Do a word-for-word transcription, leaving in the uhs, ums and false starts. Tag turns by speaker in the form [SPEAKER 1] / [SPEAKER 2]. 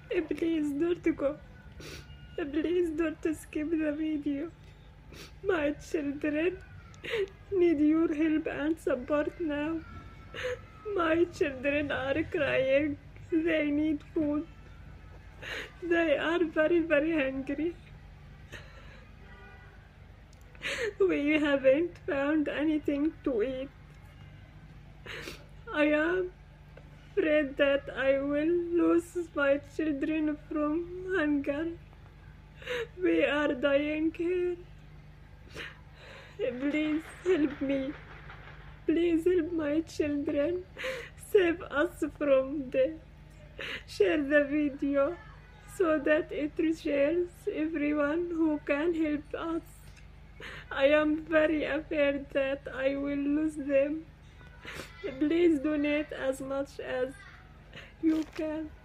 [SPEAKER 1] Please don't go. Please don't skip the video. My children need your help and support now. My children are crying. They need food. They are very, very hungry. We haven't found anything to eat. I am afraid that I will lose my children from hunger. We are dying here. Please help me. Please help my children. Save us from death. Share the video so that it reaches everyone who can help us. I am very afraid that I will lose them. Please donate as much as you can.